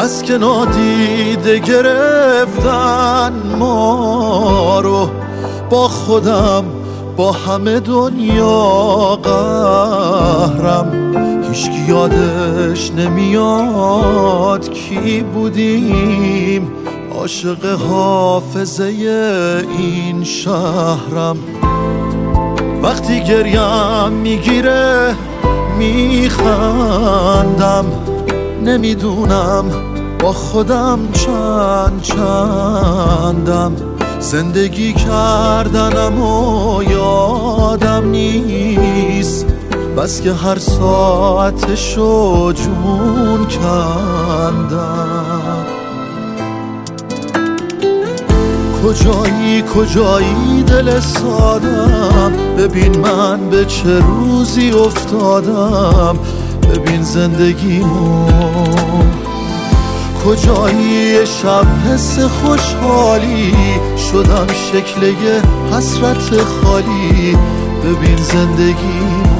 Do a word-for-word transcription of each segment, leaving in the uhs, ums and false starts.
بس که نادیده گرفتن ما رو، با خودم با همه دنیا قهرم. هیچکی یادش نمیاد کی بودیم، عاشق حافظه این شهرم. وقتی گریم میگیره میخندم، نمیدونم با خودم چند چندم. زندگی کردنم و یادم نیست، بس که هر ساعتشو جون کندم. کجایی کجایی دل سادم، ببین من به چه روزی افتادم، ببین زندگیمو. کجایی شب حس خوشحالی، شدم شکل یه حسرت خالی، ببین زندگیمو.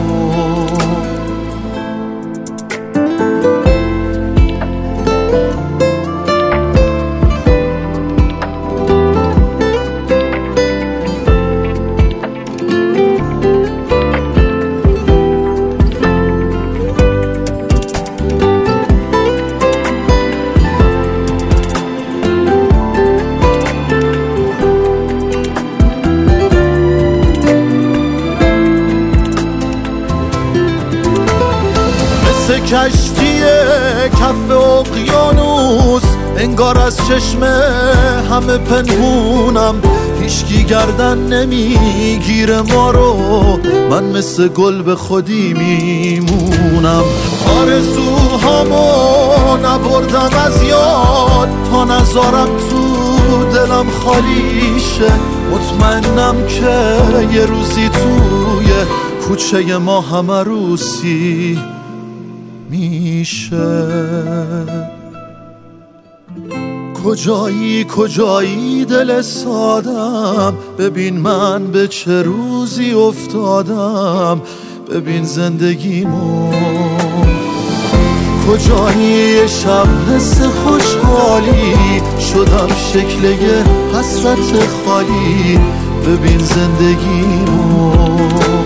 کشتی کف اقیانوس، انگار از چشم همه پنهونم. هیچکی گردن نمیگیره ما رو، من مثل گل به خودی میمونم. آرزوهامو نبردم از یاد، تا نذارم تو دلم خالی شه. مطمئنم که یه روزی توی کوچه ما هم عروسی میشه. کجایی کجایی دل سادم، ببین من به چه روزی افتادم، ببین زندگیمو. کجایی شب حس خوشحالی، شدم شکل یه حسرت خالی، ببین زندگیمو.